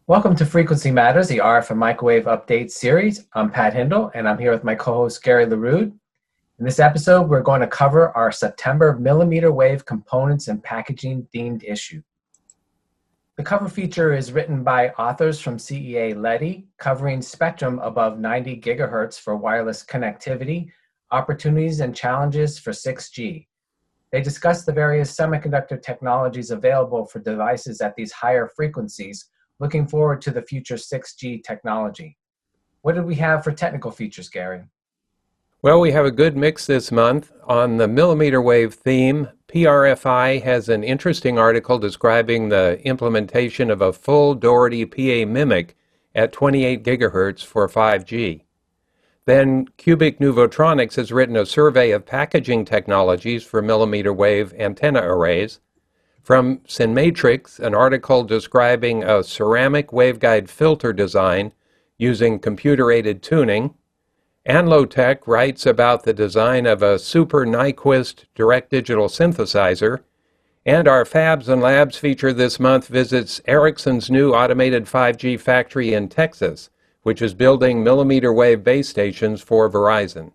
Welcome to Frequency Matters, the RF and Microwave Update series. I'm Pat Hindle, and I'm here with my co-host Gary LaRue. In this episode, we're going to cover our September millimeter wave components and packaging themed issue. The cover feature is written by authors from CEA Leti, covering spectrum above 90 gigahertz for wireless connectivity, opportunities and challenges for 6G. They discuss the various semiconductor technologies available for devices at these higher frequencies, looking forward to the future 6G technology. What did we have for technical features, Gary? Well, we have a good mix this month. On the millimeter wave theme, PRFI has an interesting article describing the implementation of a full Doherty PA MMIC at 28 gigahertz for 5G. Then Cubic Nuvotronics has written a survey of packaging technologies for millimeter wave antenna arrays. From Cinematrix, an article describing a ceramic waveguide filter design using computer-aided tuning. Anlotech writes about the design of a Super Nyquist direct digital synthesizer. And our Fabs and Labs feature this month visits Ericsson's new automated 5G factory in Texas, which is building millimeter wave base stations for Verizon.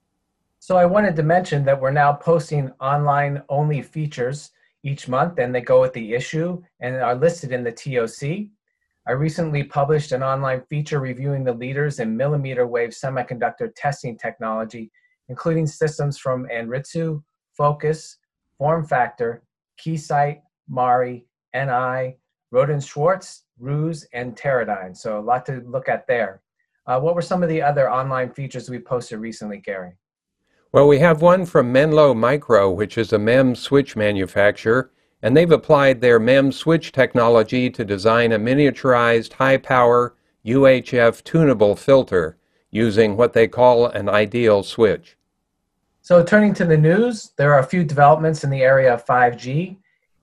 So I wanted to mention that we're now posting online-only features each month, and they go with the issue and are listed in the TOC. I recently published an online feature reviewing the leaders in millimeter wave semiconductor testing technology, including systems from Anritsu, Focus, FormFactor, Keysight, Mari, NI, Rohde & Schwarz, Ruse, and Teradyne. So a lot to look at there. What were some of the other online features we posted recently, Gary? Well, we have one from Menlo Micro, which is a MEMS switch manufacturer, and they've applied their MEMS switch technology to design a miniaturized high-power UHF tunable filter using what they call an ideal switch. So turning to the news, there are a few developments in the area of 5G.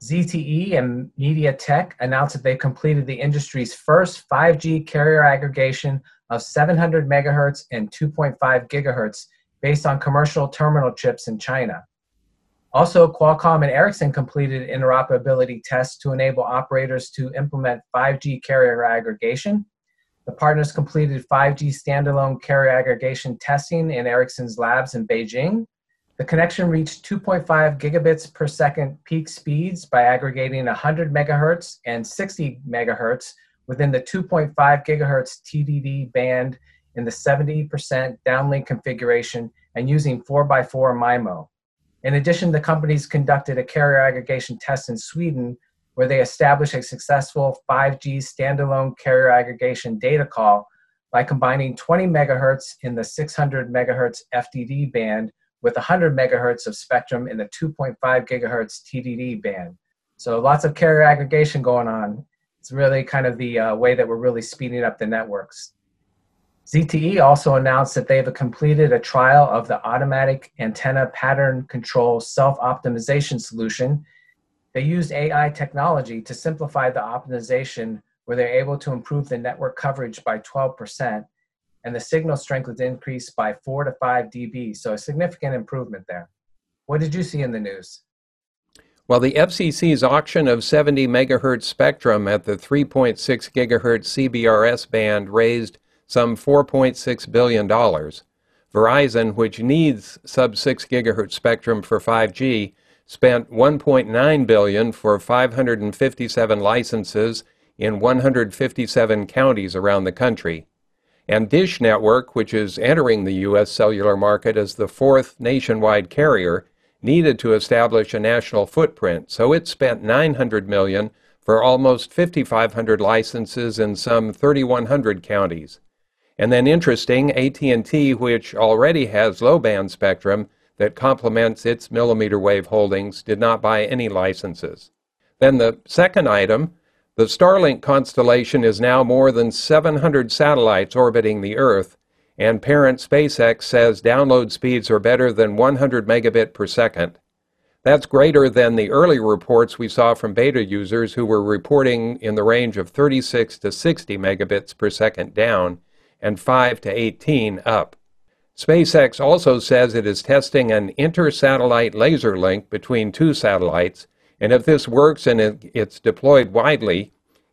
ZTE and MediaTek announced that they completed the industry's first 5G carrier aggregation of 700 megahertz and 2.5 gigahertz based on commercial terminal chips in China. Also, Qualcomm and Ericsson completed interoperability tests to enable operators to implement 5G carrier aggregation. The partners completed 5G standalone carrier aggregation testing in Ericsson's labs in Beijing. The connection reached 2.5 gigabits per second peak speeds by aggregating 100 megahertz and 60 megahertz within the 2.5 gigahertz TDD band in the 70% downlink configuration and using 4x4 MIMO. In addition, the companies conducted a carrier aggregation test in Sweden where they established a successful 5G standalone carrier aggregation data call by combining 20 megahertz in the 600 megahertz FDD band with 100 megahertz of spectrum in the 2.5 gigahertz TDD band. So lots of carrier aggregation going on. It's really kind of the way that we're really speeding up the networks. ZTE also announced that they have completed a trial of the automatic antenna pattern control self-optimization solution. They used AI technology to simplify the optimization where they're able to improve the network coverage by 12%, and the signal strength was increased by 4 to 5 dB, so a significant improvement there. What did you see in the news? Well, the FCC's auction of 70 megahertz spectrum at the 3.6 gigahertz CBRS band raised some $4.6 billion. Verizon, which needs sub-6 gigahertz spectrum for 5G, spent $1.9 billion for 557 licenses in 157 counties around the country. And Dish Network, which is entering the U.S. cellular market as the fourth nationwide carrier, needed to establish a national footprint, so it spent $900 million for almost 5,500 licenses in some 3,100 counties. And then interesting, AT&T, which already has low-band spectrum that complements its millimeter wave holdings, did not buy any licenses. Then the second item, the Starlink constellation is now more than 700 satellites orbiting the Earth, and parent SpaceX says download speeds are better than 100 megabit per second. That's greater than the early reports we saw from beta users who were reporting in the range of 36 to 60 megabits per second down, and 5 to 18 up. SpaceX also says it is testing an inter-satellite laser link between two satellites, and if this works and it's deployed widely,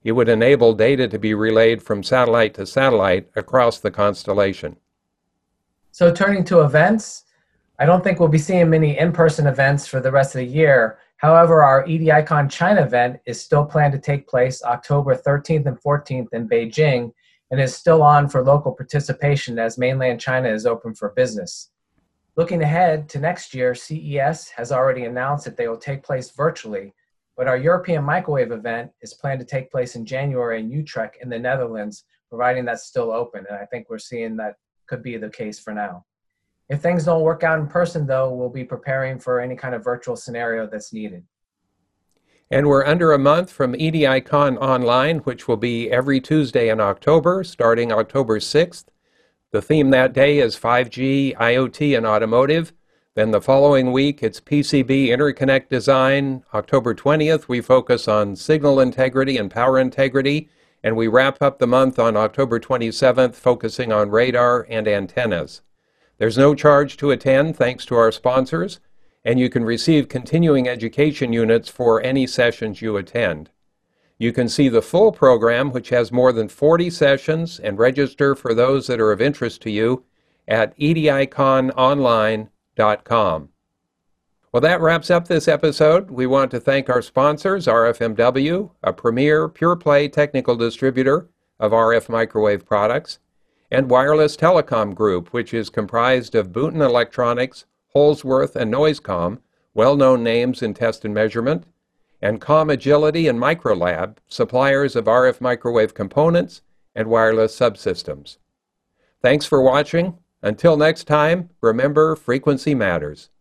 It would enable data to be relayed from satellite to satellite across the constellation. So turning to events, I don't think we'll be seeing many in-person events for the rest of the year. However, our EDICon China event is still planned to take place October 13th and 14th in Beijing, and is still on for local participation as mainland China is open for business. Looking ahead to next year, CES has already announced that they will take place virtually, but our European microwave event is planned to take place in January in Utrecht in the Netherlands, providing that's still open, and I think we're seeing that could be the case for now. If things don't work out in person, though, we'll be preparing for any kind of virtual scenario that's needed. And we're under a month from EDICon Online, which will be every Tuesday in October, starting October 6th. The theme that day is 5G, IoT, and automotive. Then the following week, it's PCB interconnect design. October 20th, we focus on signal integrity and power integrity. And we wrap up the month on October 27th, focusing on radar and antennas. There's no charge to attend, thanks to our sponsors, and you can receive continuing education units for any sessions you attend. You can see the full program, which has more than 40 sessions, and register for those that are of interest to you at edicononline.com. Well, that wraps up this episode. We want to thank our sponsors, RFMW, a premier pure-play technical distributor of RF microwave products, and Wireless Telecom Group, which is comprised of Boonton Electronics, Holsworth, and Noisecom, well-known names in test and measurement, and Com Agility and Microlab, suppliers of RF microwave components and wireless subsystems. Thanks for watching. Until next time, remember, frequency matters.